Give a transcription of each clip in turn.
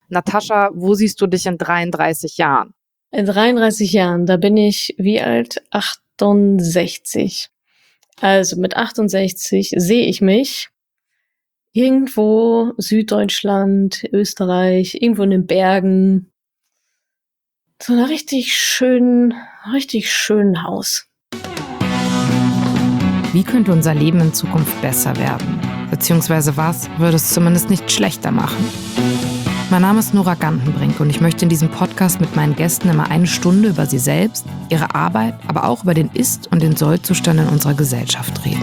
Natascha, wo siehst du dich in 33 Jahren? In 33 Jahren, da bin ich wie alt? 68. Also mit 68 sehe ich mich irgendwo Süddeutschland, Österreich, irgendwo in den Bergen. So einer richtig schönen Haus. Wie könnte unser Leben in Zukunft besser werden? Beziehungsweise was würde es zumindest nicht schlechter machen? Mein Name ist Nora Gantenbrink und ich möchte in diesem Podcast mit meinen Gästen immer 1 Stunde über sie selbst, ihre Arbeit, aber auch über den Ist- und den Soll-Zustand in unserer Gesellschaft reden.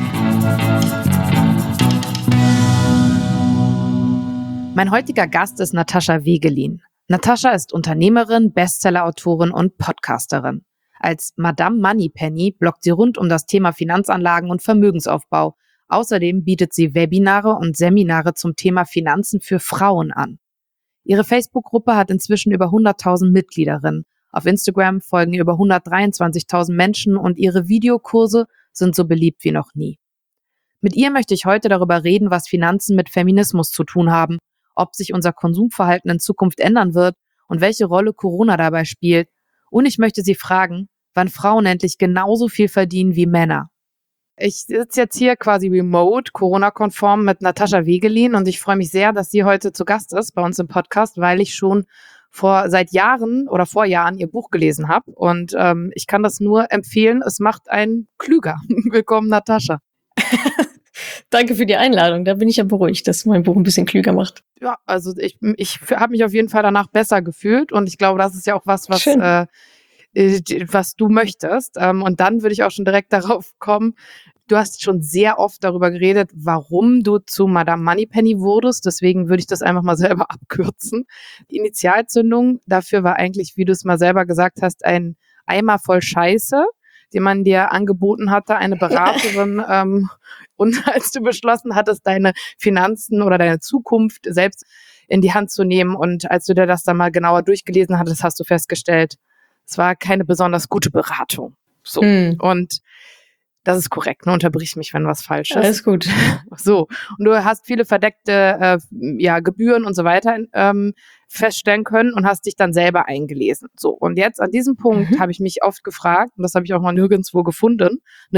Mein heutiger Gast ist Natascha Wegelin. Natascha ist Unternehmerin, Bestsellerautorin und Podcasterin. Als Madame Moneypenny bloggt sie rund um das Thema Finanzanlagen und Vermögensaufbau. Außerdem bietet sie Webinare und Seminare zum Thema Finanzen für Frauen an. Ihre Facebook-Gruppe hat inzwischen über 100.000 Mitgliederinnen. Auf Instagram folgen ihr über 123.000 Menschen und ihre Videokurse sind so beliebt wie noch nie. Mit ihr möchte ich heute darüber reden, was Finanzen mit Feminismus zu tun haben, ob sich unser Konsumverhalten in Zukunft ändern wird und welche Rolle Corona dabei spielt. Und ich möchte sie fragen, wann Frauen endlich genauso viel verdienen wie Männer. Ich sitze jetzt hier quasi remote, Corona-konform mit Natascha Wegelin und ich freue mich sehr, dass sie heute zu Gast ist bei uns im Podcast, weil ich schon vor Jahren ihr Buch gelesen habe und ich kann das nur empfehlen, es macht einen klüger. Willkommen, Natascha. Danke für die Einladung, da bin ich ja beruhigt, dass mein Buch ein bisschen klüger macht. Ja, also ich habe mich auf jeden Fall danach besser gefühlt und ich glaube, das ist ja auch was du möchtest. Und dann würde ich auch schon direkt darauf kommen, du hast schon sehr oft darüber geredet, warum du zu Madame Moneypenny wurdest. Deswegen würde ich das einfach mal selber abkürzen. Die Initialzündung dafür war eigentlich, wie du es mal selber gesagt hast, ein Eimer voll Scheiße, den man dir angeboten hatte, eine Beraterin. Und als du beschlossen hattest, deine Finanzen oder deine Zukunft selbst in die Hand zu nehmen und als du dir das dann mal genauer durchgelesen hattest, hast du festgestellt, es war keine besonders gute Beratung. So. Und das ist korrekt, ne? Unterbrich mich, wenn was falsch ist. Alles gut. So. Und du hast viele verdeckte Gebühren und so weiter feststellen können und hast dich dann selber eingelesen. So. Und jetzt an diesem Punkt habe ich mich oft gefragt, und das habe ich auch mal nirgendwo gefunden.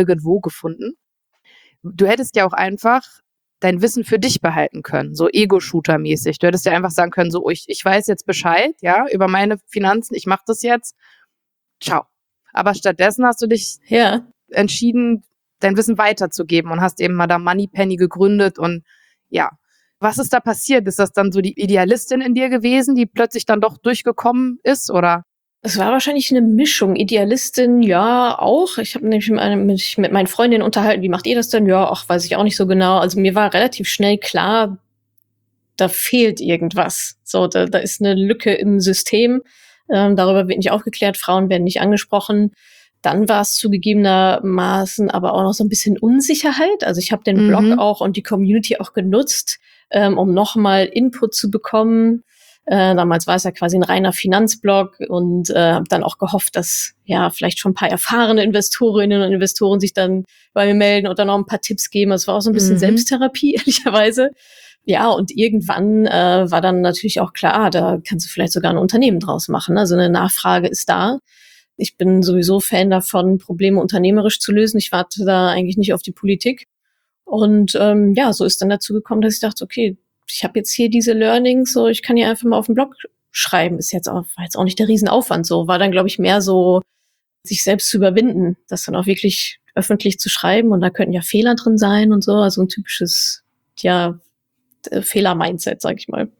Du hättest ja auch einfach dein Wissen für dich behalten können, so Ego-Shooter-mäßig. Du hättest ja einfach sagen können, so, ich weiß jetzt Bescheid, ja, über meine Finanzen, ich mache das jetzt. Ciao. Aber stattdessen hast du dich entschieden, dein Wissen weiterzugeben und hast eben Madame Moneypenny gegründet und ja. Was ist da passiert? Ist das dann so die Idealistin in dir gewesen, die plötzlich dann doch durchgekommen ist, oder? Es war wahrscheinlich eine Mischung. Idealistin, ja, auch. Ich habe nämlich mich mit meinen Freundinnen unterhalten, wie macht ihr das denn? Ja, ach, weiß ich auch nicht so genau. Also mir war relativ schnell klar, da fehlt irgendwas. So, da ist eine Lücke im System. Darüber wird nicht aufgeklärt, Frauen werden nicht angesprochen. Dann war es zugegebenermaßen aber auch noch so ein bisschen Unsicherheit. Also ich habe den Blog auch und die Community auch genutzt, um nochmal Input zu bekommen. Damals war es ja quasi ein reiner Finanzblog und habe dann auch gehofft, dass ja vielleicht schon ein paar erfahrene Investorinnen und Investoren sich dann bei mir melden und dann noch ein paar Tipps geben. Es war auch so ein bisschen Selbsttherapie, ehrlicherweise. Ja, und irgendwann war dann natürlich auch klar, da kannst du vielleicht sogar ein Unternehmen draus machen. Also eine Nachfrage ist da. Ich bin sowieso Fan davon, Probleme unternehmerisch zu lösen. Ich warte da eigentlich nicht auf die Politik. Und so ist dann dazu gekommen, dass ich dachte, okay, ich habe jetzt hier diese Learnings, so ich kann hier einfach mal auf dem Blog schreiben. War jetzt auch nicht der Riesenaufwand. So war dann, glaube ich, mehr so, sich selbst zu überwinden, das dann auch wirklich öffentlich zu schreiben. Und da könnten ja Fehler drin sein und so. Also ein typisches, Fehler-Mindset, sag ich mal.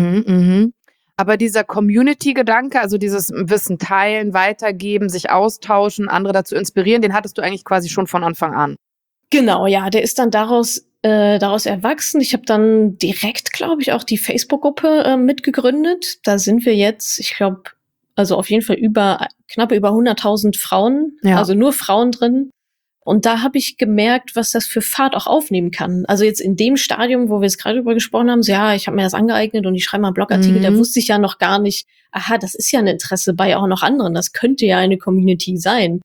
Aber dieser Community-Gedanke, also dieses Wissen teilen, weitergeben, sich austauschen, andere dazu inspirieren, den hattest du eigentlich quasi schon von Anfang an. Genau, ja, der ist dann daraus erwachsen. Ich habe dann direkt, glaube ich, auch die Facebook-Gruppe mitgegründet. Da sind wir jetzt, ich glaube, also auf jeden Fall knapp über 100.000 Frauen, also nur Frauen drin. Und da habe ich gemerkt, was das für Fahrt auch aufnehmen kann. Also jetzt in dem Stadium, wo wir jetzt gerade drüber gesprochen haben, so ja, ich habe mir das angeeignet und ich schreibe mal einen Blogartikel, da wusste ich ja noch gar nicht, aha, das ist ja ein Interesse bei auch noch anderen, das könnte ja eine Community sein.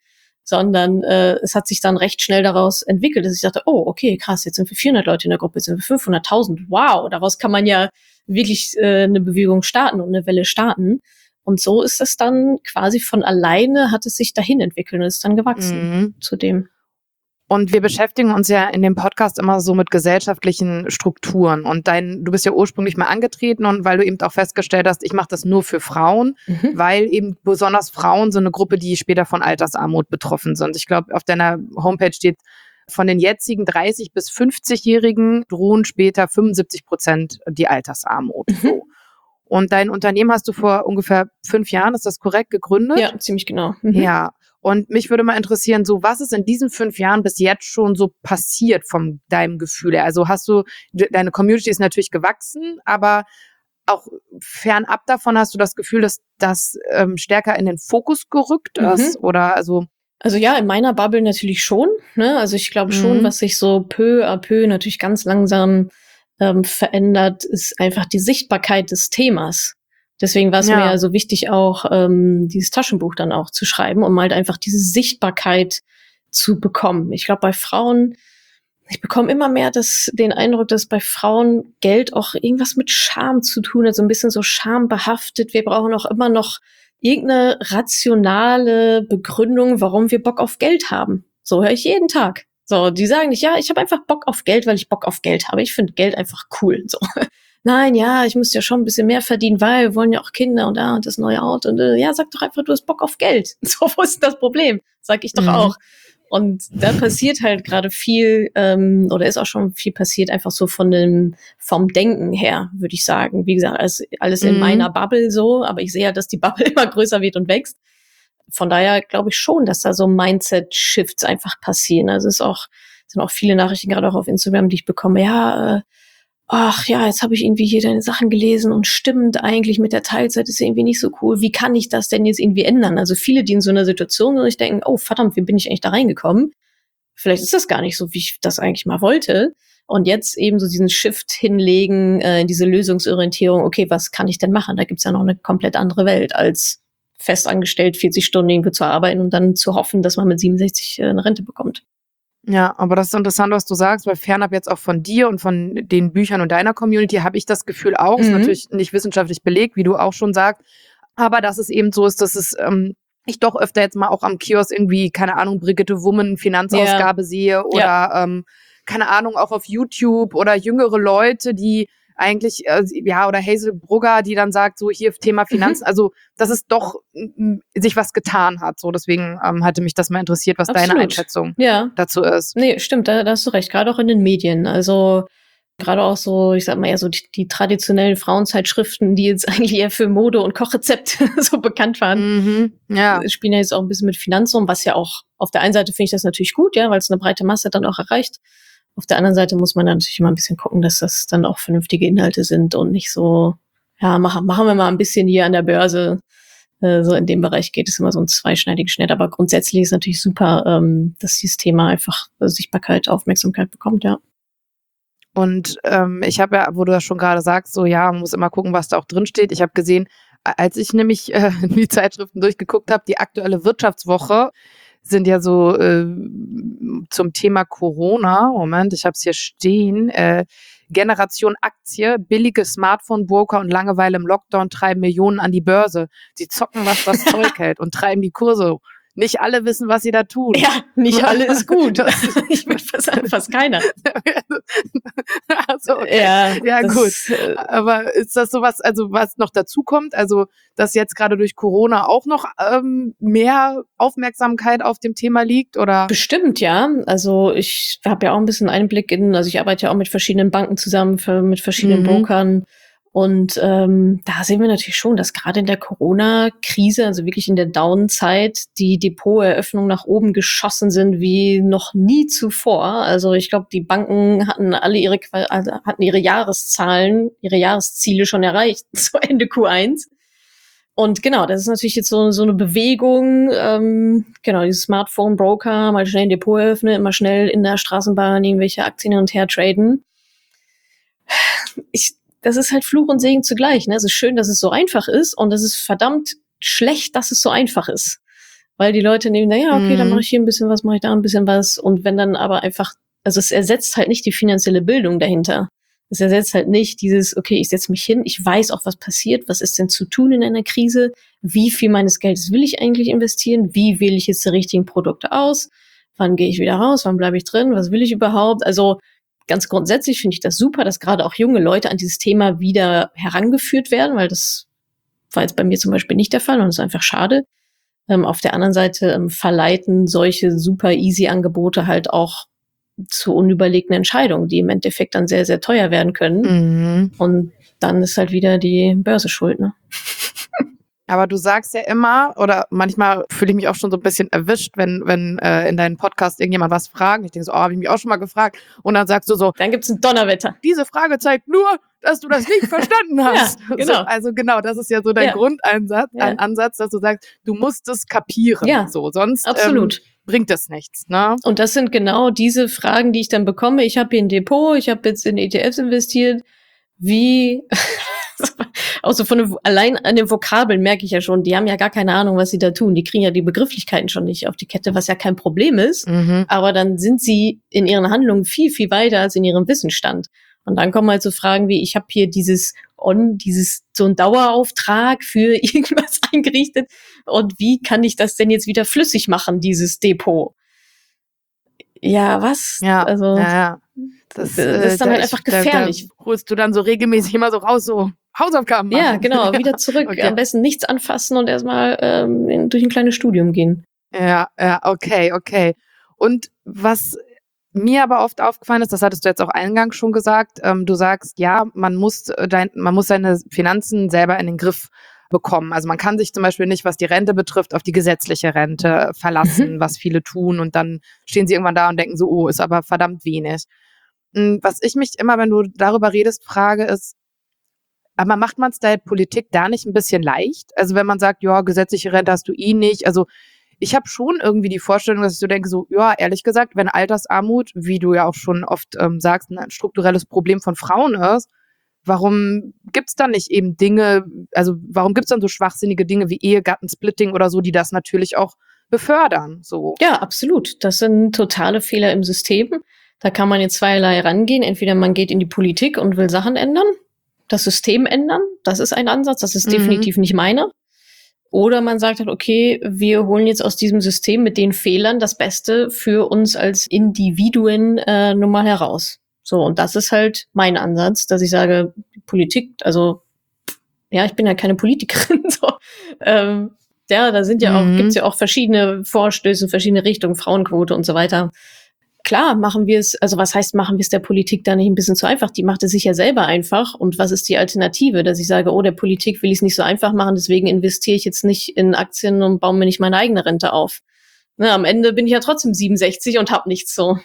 sondern es hat sich dann recht schnell daraus entwickelt, dass ich dachte, oh, okay, krass, jetzt sind wir 400 Leute in der Gruppe, jetzt sind wir 500.000, wow, daraus kann man ja wirklich eine Bewegung starten und eine Welle starten. Und so ist es dann quasi von alleine, hat es sich dahin entwickelt und ist dann gewachsen zu dem. Und wir beschäftigen uns ja in dem Podcast immer so mit gesellschaftlichen Strukturen. Und du bist ja ursprünglich mal angetreten und weil du eben auch festgestellt hast, ich mache das nur für Frauen, weil eben besonders Frauen sind eine Gruppe, die später von Altersarmut betroffen sind. Ich glaube, auf deiner Homepage steht, von den jetzigen 30- bis 50-Jährigen drohen später 75% die Altersarmut. So. Und dein Unternehmen hast du vor ungefähr 5 Jahren, ist das korrekt, gegründet? Ja, ziemlich genau. Ja. Und mich würde mal interessieren, so was ist in diesen 5 Jahren bis jetzt schon so passiert von deinem Gefühl her? Also deine Community ist natürlich gewachsen, aber auch fernab davon hast du das Gefühl, dass das stärker in den Fokus gerückt ist? Oder also ja, in meiner Bubble natürlich schon. Ne? Also ich glaube schon, was sich so peu à peu natürlich ganz langsam verändert, ist einfach die Sichtbarkeit des Themas. Deswegen war es mir ja so wichtig, auch dieses Taschenbuch dann auch zu schreiben, um halt einfach diese Sichtbarkeit zu bekommen. Ich glaube, bei Frauen, ich bekomme immer mehr den Eindruck, dass bei Frauen Geld auch irgendwas mit Scham zu tun hat, so ein bisschen so schambehaftet. Wir brauchen auch immer noch irgendeine rationale Begründung, warum wir Bock auf Geld haben. So höre ich jeden Tag. So, die sagen nicht, ja, ich habe einfach Bock auf Geld, weil ich Bock auf Geld habe. Ich finde Geld einfach cool. So. Nein, ja, ich muss ja schon ein bisschen mehr verdienen, weil wir wollen ja auch Kinder und das neue Auto. Und ja, sag doch einfach, du hast Bock auf Geld. So, wo ist das Problem? Sag ich doch auch. Und da passiert halt gerade viel, oder ist auch schon viel passiert, einfach so vom Denken her, würde ich sagen. Wie gesagt, alles in meiner Bubble so, aber ich sehe ja, dass die Bubble immer größer wird und wächst. Von daher glaube ich schon, dass da so Mindset-Shifts einfach passieren. Also sind auch viele Nachrichten, gerade auch auf Instagram, die ich bekomme, jetzt habe ich irgendwie hier deine Sachen gelesen und stimmt eigentlich mit der Teilzeit ist irgendwie nicht so cool. Wie kann ich das denn jetzt irgendwie ändern? Also viele, die in so einer Situation sind, ich denken, oh verdammt, wie bin ich eigentlich da reingekommen? Vielleicht ist das gar nicht so, wie ich das eigentlich mal wollte. Und jetzt eben so diesen Shift hinlegen, diese Lösungsorientierung, okay, was kann ich denn machen? Da gibt's ja noch eine komplett andere Welt, als festangestellt 40 Stunden irgendwo zu arbeiten und dann zu hoffen, dass man mit 67 eine Rente bekommt. Ja, aber das ist interessant, was du sagst, weil fernab jetzt auch von dir und von den Büchern und deiner Community habe ich das Gefühl auch, ist natürlich nicht wissenschaftlich belegt, wie du auch schon sagst, aber dass es eben so ist, dass es ich doch öfter jetzt mal auch am Kiosk irgendwie, keine Ahnung, Brigitte Woman Finanzausgabe sehe oder keine Ahnung, auch auf YouTube oder jüngere Leute, die eigentlich, oder Hazel Brugger, die dann sagt, so hier Thema Finanzen, also dass es doch sich was getan hat. So, deswegen hatte mich das mal interessiert, was deine Einschätzung dazu ist. Nee, stimmt, da hast du recht, gerade auch in den Medien. Also gerade auch so, ich sag mal eher so die traditionellen Frauenzeitschriften, die jetzt eigentlich eher für Mode und Kochrezepte so bekannt waren, spielen ja jetzt auch ein bisschen mit Finanzen um, was ja auch auf der einen Seite finde ich das natürlich gut, ja, weil es eine breite Masse dann auch erreicht. Auf der anderen Seite muss man dann natürlich immer ein bisschen gucken, dass das dann auch vernünftige Inhalte sind und nicht so, machen wir mal ein bisschen hier an der Börse. So in dem Bereich geht es immer so ein zweischneidiges Schwert. Aber grundsätzlich ist natürlich super, dass dieses Thema einfach Sichtbarkeit, Aufmerksamkeit bekommt, ja. Und ich habe ja, wo du das schon gerade sagst, so man muss immer gucken, was da auch drin steht. Ich habe gesehen, als ich nämlich die Zeitschriften durchgeguckt habe, die aktuelle Wirtschaftswoche sind ja so zum Thema Corona. Moment, ich habe es hier stehen. Generation Aktie, billige Smartphone-Broker und Langeweile im Lockdown treiben Millionen an die Börse. Sie zocken, was das Zeug hält und treiben die Kurse. Nicht alle wissen, was sie da tun. Ja, nicht alle ist gut. Ich würde fast keiner. Also, okay. Ja, gut. Aber ist das sowas, also was noch dazu kommt? Also, dass jetzt gerade durch Corona auch noch mehr Aufmerksamkeit auf dem Thema liegt, oder? Bestimmt, ja. Also ich habe ja auch ein bisschen Einblick also ich arbeite ja auch mit verschiedenen Banken zusammen, mit verschiedenen Brokern. Und da sehen wir natürlich schon, dass gerade in der Corona-Krise, also wirklich in der Down-Zeit, die Depoteröffnungen nach oben geschossen sind wie noch nie zuvor. Also ich glaube, die Banken hatten alle ihre Jahreszahlen, ihre Jahresziele schon erreicht, so Ende Q1. Und genau, das ist natürlich jetzt so eine Bewegung, die Smartphone-Broker mal schnell ein Depot eröffnen, immer schnell in der Straßenbahn irgendwelche Aktien hin und her traden. Das ist halt Fluch und Segen zugleich. Ne? Es ist schön, dass es so einfach ist und es ist verdammt schlecht, dass es so einfach ist. weil die Leute nehmen, naja, okay, dann mache ich hier ein bisschen was, mache ich da ein bisschen was. Und wenn dann aber einfach, also es ersetzt halt nicht die finanzielle Bildung dahinter. Es ersetzt halt nicht dieses, okay, ich setze mich hin, ich weiß auch, was passiert, was ist denn zu tun in einer Krise, wie viel meines Geldes will ich eigentlich investieren, wie wähle ich jetzt die richtigen Produkte aus, wann gehe ich wieder raus, wann bleibe ich drin, was will ich überhaupt? Also ganz grundsätzlich finde ich das super, dass gerade auch junge Leute an dieses Thema wieder herangeführt werden, weil das war jetzt bei mir zum Beispiel nicht der Fall und das ist einfach schade. Auf der anderen Seite verleiten solche super easy Angebote halt auch zu unüberlegten Entscheidungen, die im Endeffekt dann sehr, sehr teuer werden können. Und dann ist halt wieder die Börse schuld, ne? Aber du sagst ja immer, oder manchmal fühle ich mich auch schon so ein bisschen erwischt, wenn in deinem Podcast irgendjemand was fragt. Ich denke so, habe ich mich auch schon mal gefragt. Und dann sagst du so, dann gibt's ein Donnerwetter. Diese Frage zeigt nur, dass du das nicht verstanden hast. Ja, genau. So, also genau, das ist ja so dein Grundeinsatz, ein Ansatz, dass du sagst, du musst es kapieren. Ja, so, sonst absolut. Bringt das nichts. Ne? Und das sind genau diese Fragen, die ich dann bekomme. Ich habe hier ein Depot, ich habe jetzt in ETFs investiert. Wie, also allein an den Vokabeln merke ich ja schon, die haben ja gar keine Ahnung, was sie da tun. Die kriegen ja die Begrifflichkeiten schon nicht auf die Kette, was ja kein Problem ist. Aber dann sind sie in ihren Handlungen viel, viel weiter als in ihrem Wissensstand. Und dann kommen halt so Fragen wie, ich habe hier so ein Dauerauftrag für irgendwas eingerichtet und wie kann ich das denn jetzt wieder flüssig machen, dieses Depot? Ja, was? Ja, also das ist dann halt einfach gefährlich. Da holst du dann so regelmäßig immer so raus, so Hausaufgaben machen. Ja, genau, wieder zurück. Okay. Am besten nichts anfassen und erstmal durch ein kleines Studium gehen. Ja, okay. Und was mir aber oft aufgefallen ist, das hattest du jetzt auch eingangs schon gesagt, du sagst, ja, man muss seine Finanzen selber in den Griff bekommen. Also man kann sich zum Beispiel nicht, was die Rente betrifft, auf die gesetzliche Rente verlassen, was viele tun und dann stehen sie irgendwann da und denken so, oh, ist aber verdammt wenig. Was ich mich immer, wenn du darüber redest, frage ist, aber macht man es der Politik da nicht ein bisschen leicht? Also wenn man sagt, ja, gesetzliche Rente hast du nicht, also ich habe schon irgendwie die Vorstellung, dass ich so denke, so, ja, ehrlich gesagt, wenn Altersarmut, wie du ja auch schon oft sagst, ein strukturelles Problem von Frauen ist, warum gibt's dann nicht eben Dinge, also warum gibt's dann so schwachsinnige Dinge wie Ehegattensplitting oder so, die das natürlich auch befördern? So. Ja, absolut. Das sind totale Fehler im System. Da kann man jetzt zweierlei rangehen. Entweder man geht in die Politik und will Sachen ändern, das System ändern. Das ist ein Ansatz, das ist definitiv nicht meiner. Oder man sagt halt, okay, wir holen jetzt aus diesem System mit den Fehlern das Beste für uns als Individuen nun mal heraus. So, und das ist halt mein Ansatz, dass ich sage, Politik, also ja, ich bin ja keine Politikerin. So. Ja, da sind ja auch, gibt's ja auch verschiedene Vorstöße, verschiedene Richtungen, Frauenquote und so weiter. Klar, machen wir es, also was heißt, machen wir es der Politik da nicht ein bisschen zu einfach? Die macht es sich ja selber einfach. Und was ist die Alternative? Dass ich sage, oh, der Politik will ich es nicht so einfach machen, deswegen investiere ich jetzt nicht in Aktien und baue mir nicht meine eigene Rente auf. Ne, am Ende bin ich ja trotzdem 67 und hab nichts so.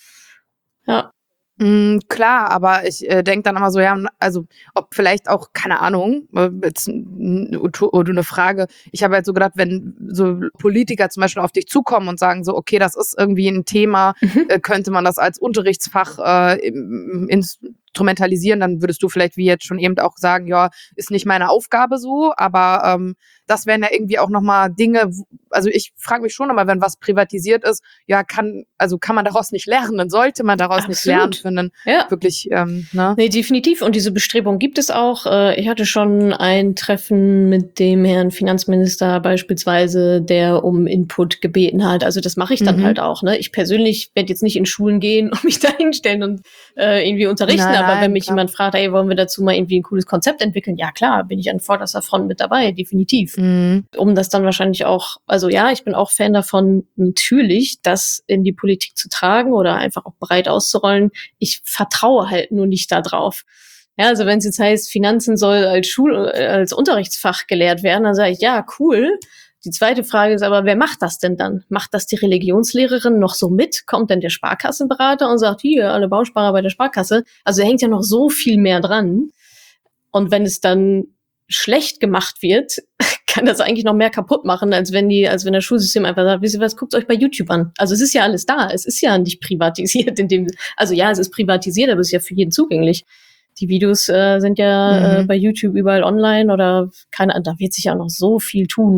Ja. Klar, aber ich denke dann immer so, ja, also ob vielleicht auch, keine Ahnung, jetzt oder eine Frage, ich habe halt so gedacht, wenn so Politiker zum Beispiel auf dich zukommen und sagen so, okay, das ist irgendwie ein Thema, könnte man das als Unterrichtsfach instrumentalisieren, dann würdest du vielleicht wie jetzt schon eben auch sagen, ja, ist nicht meine Aufgabe so, aber das wären ja irgendwie auch nochmal Dinge, also ich frage mich schon immer, wenn was privatisiert ist, ja, kann man daraus nicht lernen, sollte man daraus nicht lernen können, wirklich, ne? Nee, definitiv. Und diese Bestrebung gibt es auch. Ich hatte schon ein Treffen mit dem Herrn Finanzminister beispielsweise, der um Input gebeten hat. Also das mache ich dann halt auch, ne? Ich persönlich werde jetzt nicht in Schulen gehen und mich da hinstellen und irgendwie unterrichten, aber wenn mich jemand fragt, ey, wollen wir dazu mal irgendwie ein cooles Konzept entwickeln? Ja, klar, bin ich an vorderster Front mit dabei, definitiv. Um das dann wahrscheinlich auch, also ja, ich bin auch Fan davon, natürlich das in die Politik zu tragen oder einfach auch breit auszurollen. Ich vertraue halt nur nicht da drauf. Ja, also wenn es jetzt heißt, Finanzen soll als Unterrichtsfach gelehrt werden, dann sage ich, ja, cool. Die zweite Frage ist aber, wer macht das denn dann? Macht das die Religionslehrerin noch so mit? Kommt denn der Sparkassenberater und sagt, hier, alle Bausparer bei der Sparkasse? Also da hängt ja noch so viel mehr dran. Und wenn es dann schlecht gemacht wird, kann das eigentlich noch mehr kaputt machen, als wenn das Schulsystem einfach sagt, wisst ihr was, guckt euch bei YouTube an. Also es ist ja alles da. Es ist ja nicht privatisiert also ja, es ist privatisiert, aber es ist ja für jeden zugänglich. Die Videos sind ja bei YouTube überall online oder da wird sich ja noch so viel tun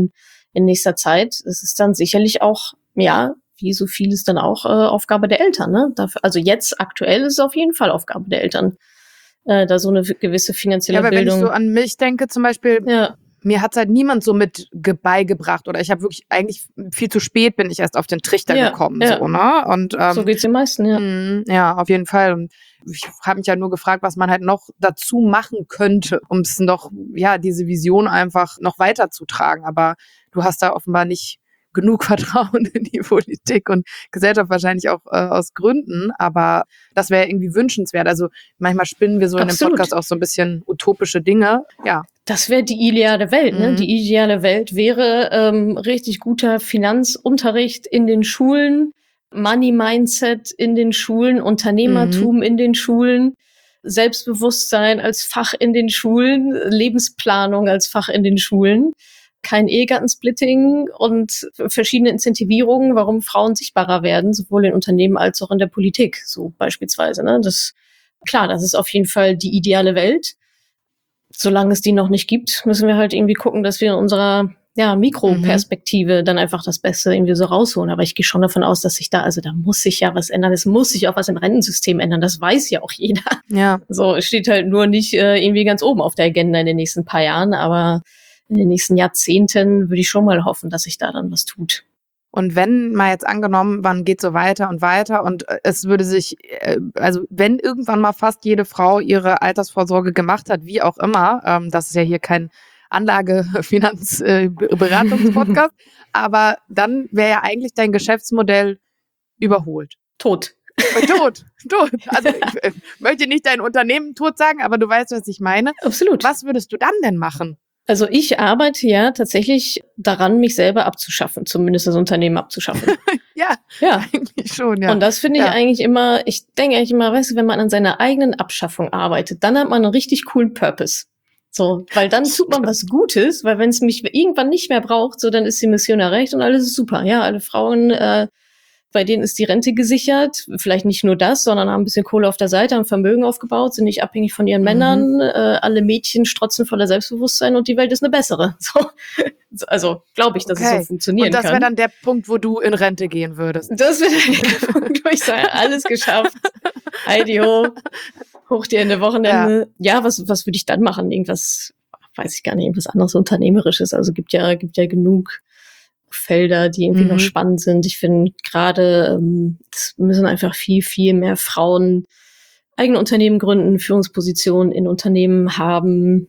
in nächster Zeit. Es ist dann sicherlich auch, ja, wie so vieles dann auch Aufgabe der Eltern. Ne? Dafür, also jetzt aktuell ist es auf jeden Fall Aufgabe der Eltern, da so eine gewisse finanzielle aber Bildung. Wenn ich so an mich denke, zum Beispiel, ja. Mir hat's halt niemand so mit beigebracht oder ich habe wirklich eigentlich viel zu spät bin ich erst auf den Trichter gekommen, so, ne? Und so geht's den meisten, ja. Ja, auf jeden Fall. Und ich habe mich ja nur gefragt, was man halt noch dazu machen könnte, um es noch, ja, diese Vision einfach noch weiterzutragen. Aber du hast da offenbar nicht genug Vertrauen in die Politik und Gesellschaft wahrscheinlich auch aus Gründen, aber das wäre irgendwie wünschenswert. Also manchmal spinnen wir so in dem Podcast auch so ein bisschen utopische Dinge. Ja. Das wäre die ideale Welt, ne? Die ideale Welt wäre richtig guter Finanzunterricht in den Schulen, Money-Mindset in den Schulen, Unternehmertum in den Schulen, Selbstbewusstsein als Fach in den Schulen, Lebensplanung als Fach in den Schulen. Kein Ehegattensplitting und verschiedene Incentivierungen, warum Frauen sichtbarer werden, sowohl in Unternehmen als auch in der Politik, so beispielsweise. Ne? Das ist auf jeden Fall die ideale Welt. Solange es die noch nicht gibt, müssen wir halt irgendwie gucken, dass wir in unserer Mikroperspektive dann einfach das Beste irgendwie so rausholen. Aber ich gehe schon davon aus, dass sich da muss sich ja was ändern. Es muss sich auch was im Rentensystem ändern. Das weiß ja auch jeder. Ja. So, es steht halt nur nicht irgendwie ganz oben auf der Agenda in den nächsten paar Jahren, aber in den nächsten Jahrzehnten würde ich schon mal hoffen, dass sich da dann was tut. Und wenn mal jetzt angenommen, man geht so weiter und weiter und es würde sich, also wenn irgendwann mal fast jede Frau ihre Altersvorsorge gemacht hat, wie auch immer, das ist ja hier kein Anlage-Finanz-Beratungspodcast, aber dann wäre ja eigentlich dein Geschäftsmodell überholt. Tot. Also ich möchte nicht dein Unternehmen tot sagen, aber du weißt, was ich meine. Absolut. Was würdest du dann denn machen? Also ich arbeite ja tatsächlich daran, mich selber abzuschaffen, zumindest das Unternehmen abzuschaffen. ja, eigentlich schon, ja. Und das finde ich eigentlich immer, ich denke eigentlich immer, weißt du, wenn man an seiner eigenen Abschaffung arbeitet, dann hat man einen richtig coolen Purpose. So, weil dann tut man was Gutes, weil wenn es mich irgendwann nicht mehr braucht, so dann ist die Mission erreicht und alles ist super. Ja, alle Frauen, bei denen ist die Rente gesichert, vielleicht nicht nur das, sondern haben ein bisschen Kohle auf der Seite, haben Vermögen aufgebaut, sind nicht abhängig von ihren Männern, alle Mädchen strotzen voller Selbstbewusstsein und die Welt ist eine bessere. So. Also glaube ich, dass es so funktionieren kann. Und das wäre dann der Punkt, wo du in Rente gehen würdest. Das wäre der Punkt, wo ich sage, alles geschafft. Heidi ho, hoch dir in der Wochenende. Ja, was würde ich dann machen? Irgendwas, weiß ich gar nicht, irgendwas anderes Unternehmerisches. Also gibt ja genug Felder, die irgendwie noch spannend sind. Ich finde gerade, es müssen einfach viel, viel mehr Frauen eigene Unternehmen gründen, Führungspositionen in Unternehmen haben,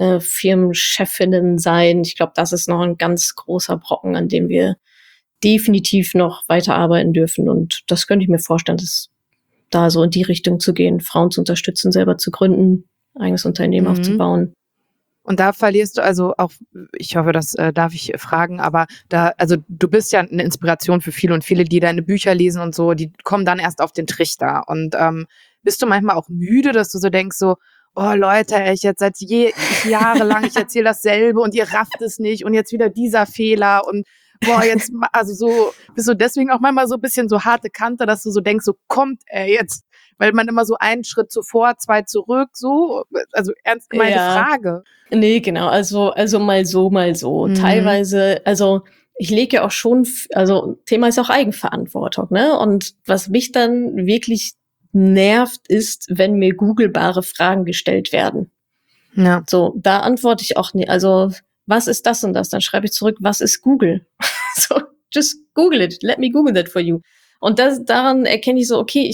Firmenchefinnen sein. Ich glaube, das ist noch ein ganz großer Brocken, an dem wir definitiv noch weiterarbeiten dürfen. Und das könnte ich mir vorstellen, dass da so in die Richtung zu gehen, Frauen zu unterstützen, selber zu gründen, eigenes Unternehmen aufzubauen. Und da verlierst du also auch, ich hoffe, das darf ich fragen, aber also du bist ja eine Inspiration für viele und viele, die deine Bücher lesen und so, die kommen dann erst auf den Trichter. Und bist du manchmal auch müde, dass du so denkst, so, oh Leute, ich jetzt seit jahrelang, ich erzähle dasselbe und ihr rafft es nicht und jetzt wieder dieser Fehler und boah, jetzt, also so, bist du deswegen auch manchmal so ein bisschen so harte Kante, dass du so denkst, so kommt jetzt, weil man immer so einen Schritt zuvor, zwei zurück, so, also ernst gemeinte Frage. Nee, genau, also mal so. Teilweise, also ich lege ja auch schon, also Thema ist auch Eigenverantwortung, ne? Und was mich dann wirklich nervt, ist, wenn mir googelbare Fragen gestellt werden. Ja. So, da antworte ich auch nicht, also was ist das und das? Dann schreibe ich zurück, was ist Google? So, just Google it, let me Google that for you. Und daran erkenne ich so, okay,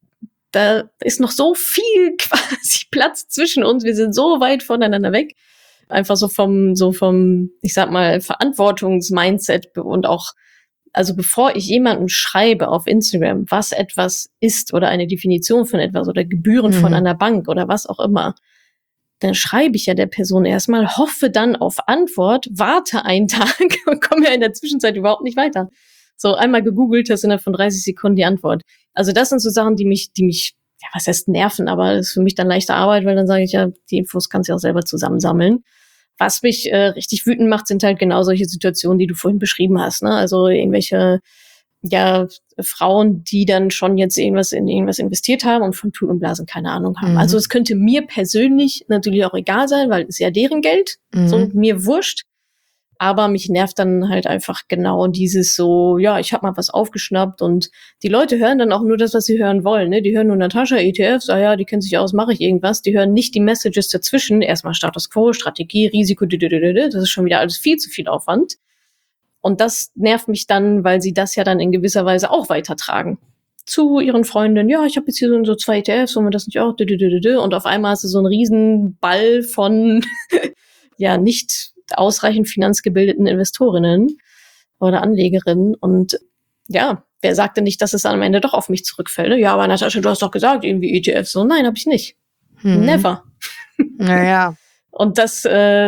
da ist noch so viel quasi Platz zwischen uns. Wir sind so weit voneinander weg. Einfach so vom, ich sag mal, Verantwortungsmindset und auch, also bevor ich jemandem schreibe auf Instagram, was etwas ist oder eine Definition von etwas oder Gebühren von einer Bank oder was auch immer, dann schreibe ich ja der Person erstmal, hoffe dann auf Antwort, warte einen Tag und komme ja in der Zwischenzeit überhaupt nicht weiter. So einmal gegoogelt, hast innerhalb von 30 Sekunden die Antwort. Also das sind so Sachen, die mich, ja, was heißt nerven, aber das ist für mich dann leichte Arbeit, weil dann sage ich ja, die Infos kannst du auch selber zusammensammeln. Was mich richtig wütend macht, sind halt genau solche Situationen, die du vorhin beschrieben hast, ne? Also irgendwelche, ja, Frauen, die dann schon jetzt in irgendwas investiert haben und von Tut und Blasen keine Ahnung haben. Also es könnte mir persönlich natürlich auch egal sein, weil es ja deren Geld, so mir wurscht. Aber mich nervt dann halt einfach genau dieses so, ja, ich habe mal was aufgeschnappt und die Leute hören dann auch nur das, was sie hören wollen. Ne? Die hören nur Natascha, ETFs, ja, die kennen sich aus, mache ich irgendwas. Die hören nicht die Messages dazwischen. Erstmal Status Quo, Strategie, Risiko, das ist schon wieder alles viel zu viel Aufwand. Und das nervt mich dann, weil sie das ja dann in gewisser Weise auch weitertragen. Zu ihren Freundinnen, ja, ich habe jetzt hier so 2 ETFs, wollen wir das nicht auch? Und auf einmal hast du so einen riesen Ball von ja nicht ausreichend finanzgebildeten Investorinnen oder Anlegerinnen. Und ja, wer sagt denn nicht, dass es am Ende doch auf mich zurückfällt? Ja, aber Natascha, du hast doch gesagt, irgendwie ETFs. So, nein, habe ich nicht. Never. Naja. Und das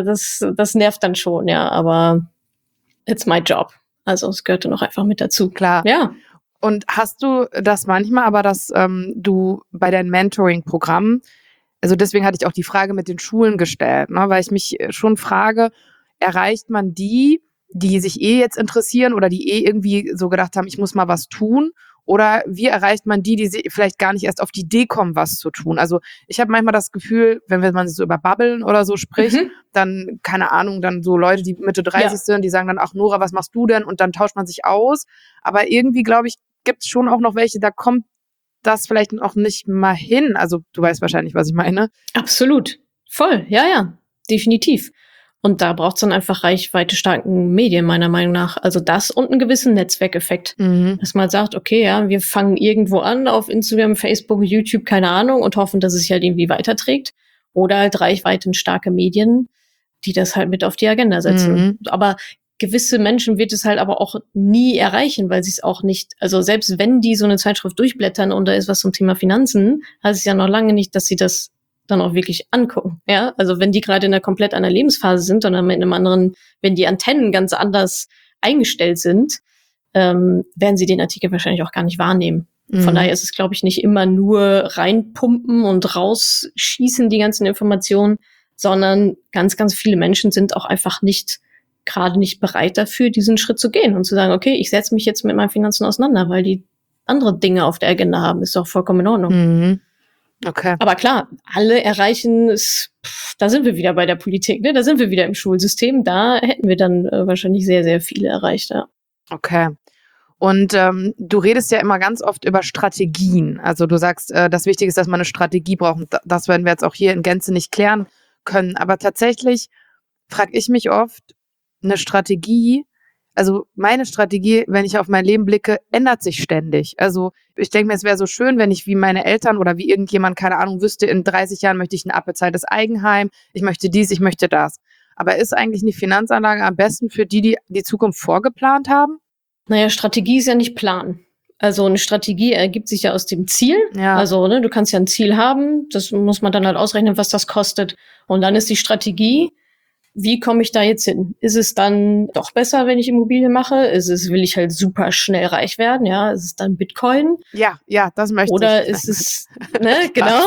nervt dann schon, ja, aber it's my job. Also es gehörte noch einfach mit dazu. Klar. Ja. Und hast du das manchmal, aber dass du bei deinen Mentoring-Programmen, also deswegen hatte ich auch die Frage mit den Schulen gestellt, ne, weil ich mich schon frage, erreicht man die sich jetzt interessieren oder die irgendwie so gedacht haben, ich muss mal was tun? Oder wie erreicht man die vielleicht gar nicht erst auf die Idee kommen, was zu tun? Also ich habe manchmal das Gefühl, wenn man so über Babbeln oder so spricht, dann, keine Ahnung, dann so Leute, die Mitte 30 sind, die sagen dann, ach Nora, was machst du denn? Und dann tauscht man sich aus. Aber irgendwie, glaube ich, gibt es schon auch noch welche, da kommt das vielleicht auch nicht mal hin. Also du weißt wahrscheinlich, was ich meine. Absolut. Voll. Ja, definitiv. Und da braucht es dann einfach reichweitestarken Medien, meiner Meinung nach. Also das und einen gewissen Netzwerkeffekt. Dass man sagt, okay, ja, wir fangen irgendwo an auf Instagram, Facebook, YouTube, keine Ahnung, und hoffen, dass es sich halt irgendwie weiterträgt. Oder halt reichweitenstarke Medien, die das halt mit auf die Agenda setzen. Aber gewisse Menschen wird es halt aber auch nie erreichen, weil sie es auch nicht, also selbst wenn die so eine Zeitschrift durchblättern und da ist was zum Thema Finanzen, heißt es ja noch lange nicht, dass sie das dann auch wirklich angucken, ja. Also wenn die gerade in einer komplett anderen Lebensphase sind und dann mit einem anderen, wenn die Antennen ganz anders eingestellt sind, werden sie den Artikel wahrscheinlich auch gar nicht wahrnehmen. Von daher ist es, glaube ich, nicht immer nur reinpumpen und rausschießen die ganzen Informationen, sondern ganz, ganz viele Menschen sind auch einfach gerade nicht bereit dafür, diesen Schritt zu gehen und zu sagen, okay, ich setze mich jetzt mit meinen Finanzen auseinander, weil die andere Dinge auf der Agenda haben. Ist doch vollkommen in Ordnung. Okay. Aber klar, alle erreichen es, da sind wir wieder bei der Politik, ne? Da sind wir wieder im Schulsystem, da hätten wir dann wahrscheinlich sehr, sehr viele erreicht, ja. Okay. Und du redest ja immer ganz oft über Strategien. Also du sagst, das Wichtige ist, dass man eine Strategie braucht. Und das werden wir jetzt auch hier in Gänze nicht klären können. Aber tatsächlich frage ich mich oft, eine Strategie, also meine Strategie, wenn ich auf mein Leben blicke, ändert sich ständig. Also ich denke mir, es wäre so schön, wenn ich wie meine Eltern oder wie irgendjemand, keine Ahnung, wüsste, in 30 Jahren möchte ich ein abbezahltes Eigenheim, ich möchte dies, ich möchte das. Aber ist eigentlich eine Finanzanlage am besten für die die Zukunft vorgeplant haben? Naja, Strategie ist ja nicht Plan. Also eine Strategie ergibt sich ja aus dem Ziel. Ja. Also du kannst ja ein Ziel haben, das muss man dann halt ausrechnen, was das kostet. Und dann ist die Strategie, wie komme ich da jetzt hin? Ist es dann doch besser, wenn ich Immobilien mache? Will ich halt super schnell reich werden? Ja, ist es dann Bitcoin? Ja, das möchte oder ich. Oder ist es, ne, genau.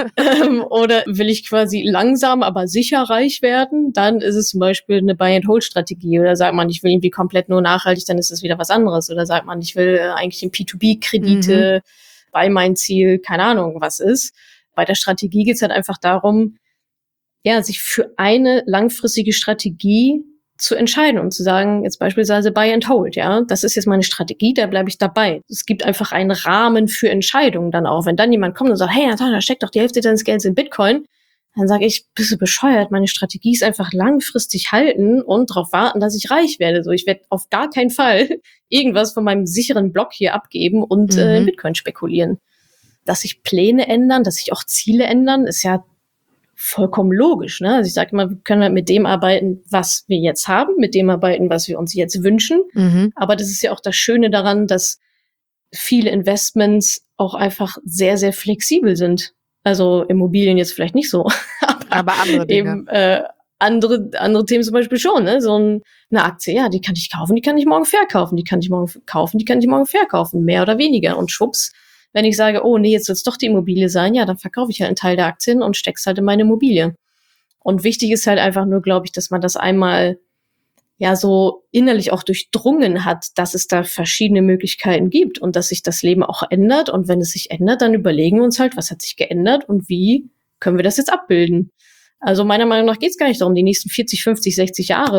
Oder will ich quasi langsam, aber sicher reich werden? Dann ist es zum Beispiel eine Buy-and-Hold-Strategie. Oder sagt man, ich will irgendwie komplett nur nachhaltig, dann ist es wieder was anderes. Oder sagt man, ich will eigentlich in P2B-Kredite, weil mein Ziel, keine Ahnung, was ist. Bei der Strategie geht es halt einfach darum, ja, sich für eine langfristige Strategie zu entscheiden und zu sagen, jetzt beispielsweise Buy and Hold, ja, das ist jetzt meine Strategie, da bleibe ich dabei. Es gibt einfach einen Rahmen für Entscheidungen dann auch. Wenn dann jemand kommt und sagt, hey Natascha, steck doch die Hälfte deines Geldes in Bitcoin, dann sage ich, bist du bescheuert? Meine Strategie ist einfach langfristig halten und darauf warten, dass ich reich werde. So, ich werde auf gar keinen Fall irgendwas von meinem sicheren Block hier abgeben und in Bitcoin spekulieren. Dass sich Pläne ändern, dass sich auch Ziele ändern, ist ja vollkommen logisch, ne? Also ich sage immer, wir können halt mit dem arbeiten, was wir jetzt haben, mit dem arbeiten, was wir uns jetzt wünschen. Aber das ist ja auch das Schöne daran, dass viele Investments auch einfach sehr, sehr flexibel sind. Also Immobilien jetzt vielleicht nicht so, aber andere Dinge. Eben andere Themen zum Beispiel schon, ne? So eine Aktie, ja, die kann ich kaufen, die kann ich morgen verkaufen, die kann ich morgen kaufen, die kann ich morgen verkaufen, mehr oder weniger. Und schwupps, wenn ich sage, oh nee, jetzt wird's doch die Immobilie sein, ja, dann verkaufe ich halt einen Teil der Aktien und steck's halt in meine Immobilie. Und wichtig ist halt einfach nur, glaube ich, dass man das einmal ja so innerlich auch durchdrungen hat, dass es da verschiedene Möglichkeiten gibt und dass sich das Leben auch ändert. Und wenn es sich ändert, dann überlegen wir uns halt, was hat sich geändert und wie können wir das jetzt abbilden. Also meiner Meinung nach geht's gar nicht darum, die nächsten 40, 50, 60 Jahre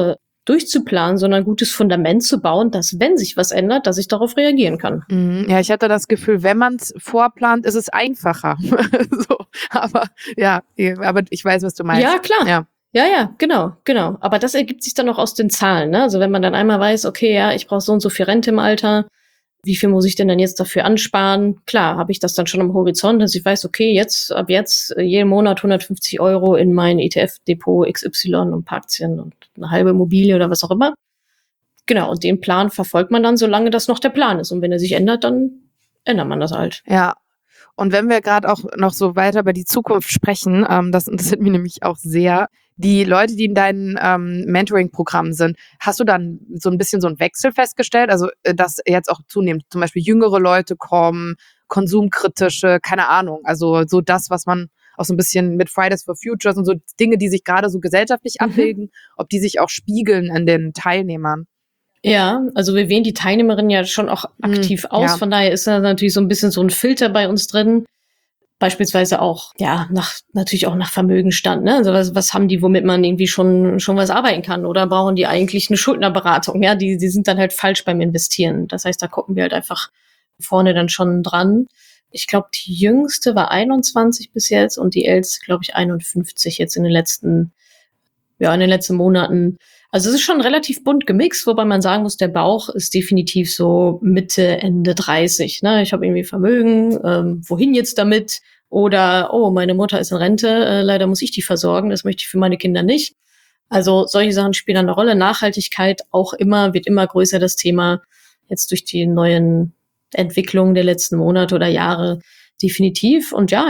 durchzuplanen, sondern ein gutes Fundament zu bauen, dass, wenn sich was ändert, dass ich darauf reagieren kann. Ja, ich hatte das Gefühl, wenn man es vorplant, ist es einfacher. So, aber ich weiß, was du meinst. Ja, klar. Ja, genau. Aber das ergibt sich dann auch aus den Zahlen, ne? Also wenn man dann einmal weiß, okay, ja, ich brauche so und so viel Rente im Alter, wie viel muss ich denn dann jetzt dafür ansparen? Klar, habe ich das dann schon am Horizont, dass ich weiß, okay, ab jetzt jeden Monat 150 € in mein ETF-Depot XY und ein paar Aktien und eine halbe Immobilie oder was auch immer. Genau, und den Plan verfolgt man dann, solange das noch der Plan ist. Und wenn er sich ändert, dann ändert man das halt. Ja. Und wenn wir gerade auch noch so weiter über die Zukunft sprechen, das interessiert mich nämlich auch sehr, die Leute, die in deinen Mentoring-Programmen sind, hast du dann so ein bisschen so einen Wechsel festgestellt? Also, dass jetzt auch zunehmend zum Beispiel jüngere Leute kommen, konsumkritische, keine Ahnung, also so das, was man auch so ein bisschen mit Fridays for Futures und so Dinge, die sich gerade so gesellschaftlich abbilden, ob die sich auch spiegeln in den Teilnehmern? Ja, also wir wählen die Teilnehmerinnen ja schon auch aktiv aus. Ja. Von daher ist da natürlich so ein bisschen so ein Filter bei uns drin. Beispielsweise auch, ja, natürlich auch nach Vermögenstand, ne? Also was haben die, womit man irgendwie schon was arbeiten kann? Oder brauchen die eigentlich eine Schuldnerberatung? Ja, die sind dann halt falsch beim Investieren. Das heißt, da gucken wir halt einfach vorne dann schon dran. Ich glaube, die jüngste war 21 bis jetzt und die älteste, glaube ich, 51 jetzt in den letzten Monaten. Also es ist schon relativ bunt gemixt, wobei man sagen muss, der Bauch ist definitiv so Mitte, Ende 30. Ne? Ich habe irgendwie Vermögen, wohin jetzt damit? Oder, oh, meine Mutter ist in Rente, leider muss ich die versorgen, das möchte ich für meine Kinder nicht. Also solche Sachen spielen eine Rolle. Nachhaltigkeit wird immer größer, das Thema. Jetzt durch die neuen Entwicklungen der letzten Monate oder Jahre definitiv. Und ja,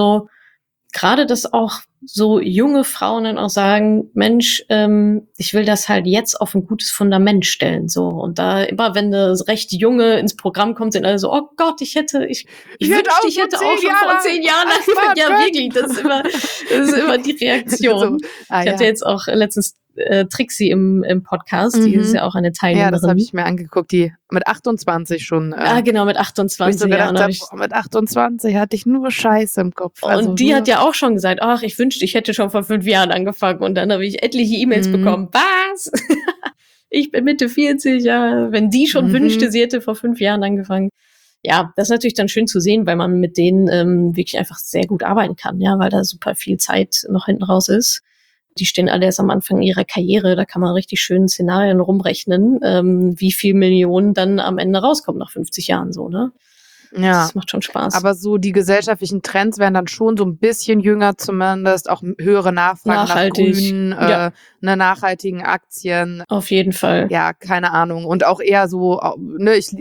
gerade, dass auch so junge Frauen dann auch sagen, Mensch, ich will das halt jetzt auf ein gutes Fundament stellen, so. Und da immer, wenn eine recht junge ins Programm kommt, sind alle so, oh Gott, ich wünschte, ich hätte auch schon vor 10 Jahren angefangen. Ja, wirklich, das ist immer die Reaktion. Ich hatte jetzt auch letztens Trixie im Podcast, die ist ja auch eine Teilnehmerin. Ja, das habe ich mir angeguckt, die mit 28 schon. Genau, mit 28 Jahren. Mit 28 hatte ich nur Scheiße im Kopf. Und die hat ja auch schon gesagt, ach, ich wünschte, ich hätte schon vor 5 Jahren angefangen. Und dann habe ich etliche E-Mails bekommen. Was? Ich bin Mitte 40, ja. Wenn die schon wünschte, sie hätte vor 5 Jahren angefangen. Ja, das ist natürlich dann schön zu sehen, weil man mit denen wirklich einfach sehr gut arbeiten kann, ja, weil da super viel Zeit noch hinten raus ist. Die stehen alle erst am Anfang ihrer Karriere, da kann man richtig schön Szenarien rumrechnen, wie viel Millionen dann am Ende rauskommen nach 50 Jahren so, ne? Ja. Das macht schon Spaß. Aber so die gesellschaftlichen Trends werden dann schon so ein bisschen jünger zumindest, auch höhere Nachfrage nach grünen, nachhaltigen Aktien. Auf jeden Fall. Ja, keine Ahnung. Und auch eher so, ne, ich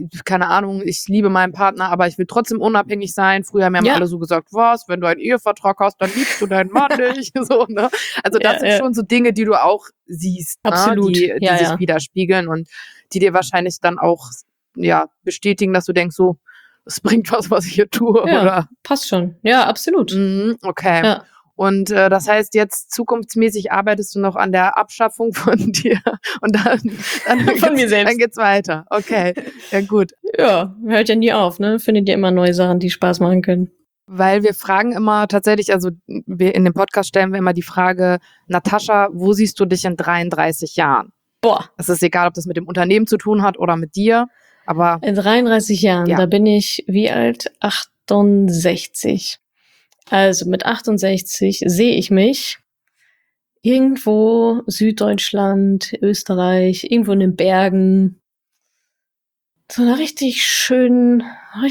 liebe meinen Partner, aber ich will trotzdem unabhängig sein. Früher haben ja alle so gesagt, wenn du einen Ehevertrag hast, dann liebst du deinen Mann nicht. So, ne? Also das sind schon so Dinge, die du auch siehst, absolut. Ne? Die sich widerspiegeln und die dir wahrscheinlich dann auch bestätigen, dass du denkst so, es bringt was ich hier tue, ja, oder? Passt schon. Ja, absolut. Okay. Ja. Und das heißt, jetzt zukunftsmäßig arbeitest du noch an der Abschaffung von dir und dann von mir selbst. Dann geht's weiter. Okay, ja gut. Ja, hört ja nie auf, ne? Findet ihr immer neue Sachen, die Spaß machen können. Weil wir fragen immer tatsächlich, also in dem Podcast stellen wir immer die Frage, Natascha, wo siehst du dich in 33 Jahren? Boah. Es ist egal, ob das mit dem Unternehmen zu tun hat oder mit dir. Aber in 33 Jahren, da bin ich, wie alt? 68. Also mit 68 sehe ich mich irgendwo Süddeutschland, Österreich, irgendwo in den Bergen. So ein richtig schönen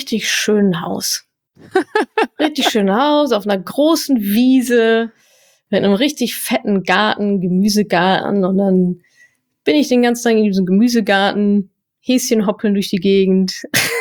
Haus. Richtig schönes Haus auf einer großen Wiese mit einem richtig fetten Garten, Gemüsegarten. Und dann bin ich den ganzen Tag in diesem Gemüsegarten. Häschen hoppeln durch die Gegend.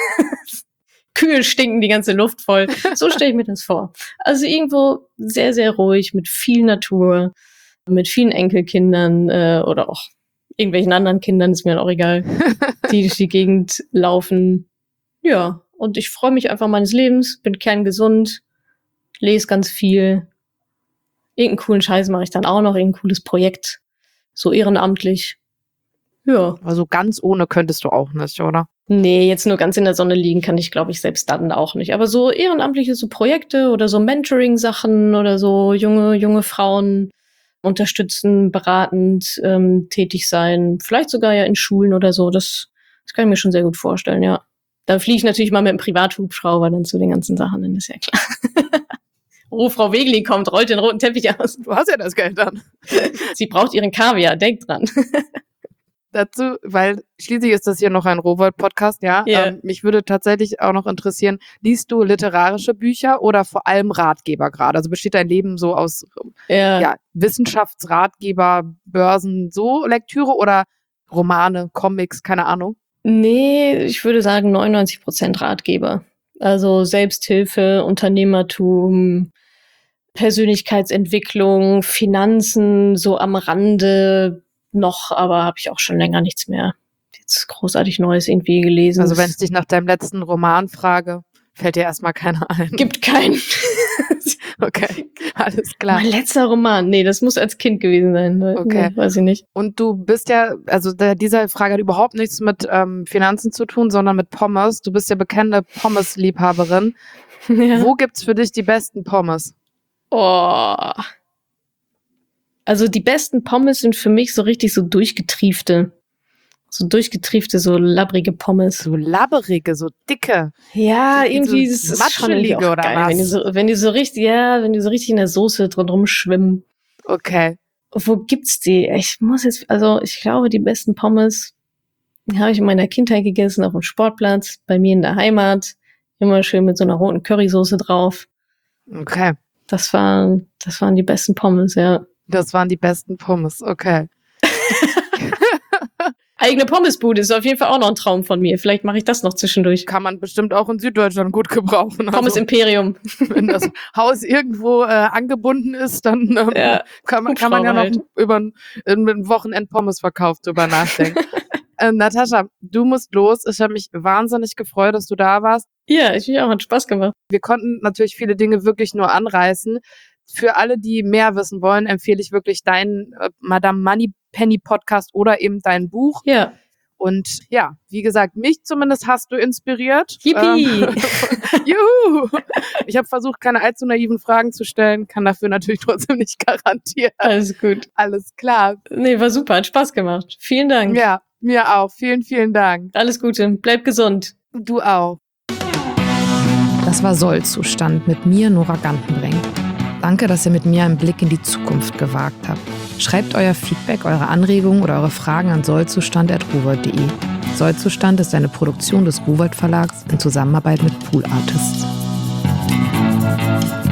Kühe stinken die ganze Luft voll. So stelle ich mir das vor. Also irgendwo sehr, sehr ruhig, mit viel Natur, mit vielen Enkelkindern oder auch irgendwelchen anderen Kindern, ist mir auch egal, die durch die Gegend laufen. Ja, und ich freue mich einfach meines Lebens, bin kerngesund, lese ganz viel. Irgendeinen coolen Scheiß mache ich dann auch noch, irgendein cooles Projekt, so ehrenamtlich. Ja. Also ganz ohne könntest du auch nicht, oder? Nee, jetzt nur ganz in der Sonne liegen kann ich, glaube ich, selbst dann auch nicht. Aber so ehrenamtliche so Projekte oder so Mentoring-Sachen oder so junge Frauen unterstützen, beratend tätig sein, vielleicht sogar ja in Schulen oder so. Das kann ich mir schon sehr gut vorstellen, ja. Da fliege ich natürlich mal mit einem Privathubschrauber dann zu den ganzen Sachen, dann ist ja klar. Oh, Frau Wegelin kommt, rollt den roten Teppich aus. Du hast ja das Geld dann. Sie braucht ihren Kaviar, denkt dran. Dazu, weil schließlich ist das hier noch ein Rowohlt-Podcast, ja. Yeah. Mich würde tatsächlich auch noch interessieren, liest du literarische Bücher oder vor allem Ratgeber gerade? Also besteht dein Leben so aus Wissenschaftsratgeber, Börsen, so Lektüre oder Romane, Comics, keine Ahnung? Nee, ich würde sagen 99% Ratgeber. Also Selbsthilfe, Unternehmertum, Persönlichkeitsentwicklung, Finanzen, so am Rande noch, aber habe ich auch schon länger nichts mehr jetzt großartig Neues irgendwie gelesen. Also wenn ich dich nach deinem letzten Roman frage, fällt dir erstmal keiner ein. Gibt keinen. Okay, alles klar. Mein letzter Roman. Nee, das muss als Kind gewesen sein. Okay. Nee, weiß ich nicht. Und du bist ja, also diese Frage hat überhaupt nichts mit Finanzen zu tun, sondern mit Pommes. Du bist ja bekannte Pommes-Liebhaberin. Ja. Wo gibt's für dich die besten Pommes? Oh. Also die besten Pommes sind für mich so richtig so durchgetriefte, so labbrige Pommes. So labberige, so dicke. Ja, so irgendwie das ist schon irgendwie auch oder geil, was? wenn die so richtig in der Soße drin rumschwimmen. Okay. Wo gibt's die? Ich glaube, die besten Pommes, die habe ich in meiner Kindheit gegessen auf dem Sportplatz, bei mir in der Heimat. Immer schön mit so einer roten Currysoße drauf. Okay. Das waren die besten Pommes, ja. Das waren die besten Pommes, okay. Eigene Pommesbude ist auf jeden Fall auch noch ein Traum von mir. Vielleicht mache ich das noch zwischendurch. Kann man bestimmt auch in Süddeutschland gut gebrauchen. Pommes also, Imperium. Wenn das Haus irgendwo angebunden ist, dann kann man ja noch über einen Wochenend-Pommes-Verkauf drüber nachdenken. Natascha, du musst los. Ich habe mich wahnsinnig gefreut, dass du da warst. Ja, ich mich auch. Hat Spaß gemacht. Wir konnten natürlich viele Dinge wirklich nur anreißen. Für alle, die mehr wissen wollen, empfehle ich wirklich deinen Madame Moneypenny Podcast oder eben dein Buch. Ja. Und ja, wie gesagt, mich zumindest hast du inspiriert. Yippie! Juhu! Ich habe versucht, keine allzu naiven Fragen zu stellen, kann dafür natürlich trotzdem nicht garantieren. Alles gut. Alles klar. Nee, war super, hat Spaß gemacht. Vielen Dank. Ja, mir auch. Vielen, vielen Dank. Alles Gute, bleib gesund. Du auch. Das war Soll-Zustand mit mir, Nora Gantenbrink. Danke, dass ihr mit mir einen Blick in die Zukunft gewagt habt. Schreibt euer Feedback, eure Anregungen oder eure Fragen an sollzustand@rowohlt.de. Sollzustand ist eine Produktion des Rowohlt Verlags in Zusammenarbeit mit Pool Artists.